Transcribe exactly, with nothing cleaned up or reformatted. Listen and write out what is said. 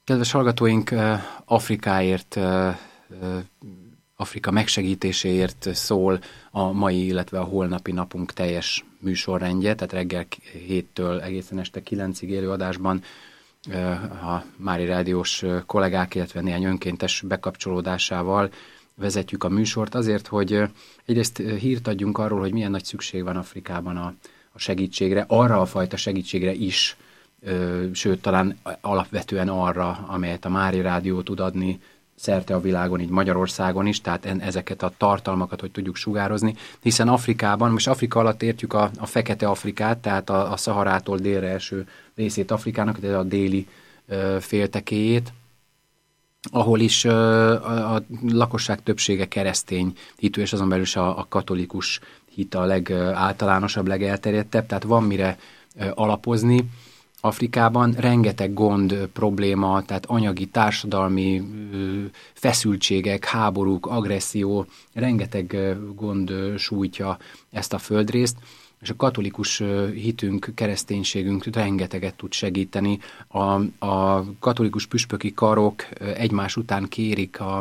Kedves hallgatóink, Afrikáért, Afrika megsegítéséért szól a mai, illetve a holnapi napunk teljes műsorrendje, tehát reggel héttől egészen este kilencig élő adásban a Mári Rádiós kollégák, illetve néhány önkéntes bekapcsolódásával vezetjük a műsort azért, hogy egyrészt hírt adjunk arról, hogy milyen nagy szükség van Afrikában a, a segítségre, arra a fajta segítségre is, sőt, talán alapvetően arra, amelyet a Mári Rádió tud adni szerte a világon, így Magyarországon is, tehát ezeket a tartalmakat, hogy tudjuk sugározni, hiszen Afrikában, most Afrika alatt értjük a, a fekete Afrikát, tehát a, a Szaharától délre eső részét Afrikának, tehát a déli ö, féltekéjét, ahol is ö, a, a lakosság többsége keresztény hitű, és azon belül is a, a katolikus hit a legáltalánosabb, legelterjedtebb, tehát van mire ö, alapozni. Afrikában rengeteg gond, probléma, tehát anyagi, társadalmi feszültségek, háborúk, agresszió, rengeteg gond sújtja ezt a földrészt, és a katolikus hitünk, kereszténységünk rengeteget tud segíteni. A, a katolikus püspöki karok egymás után kérik a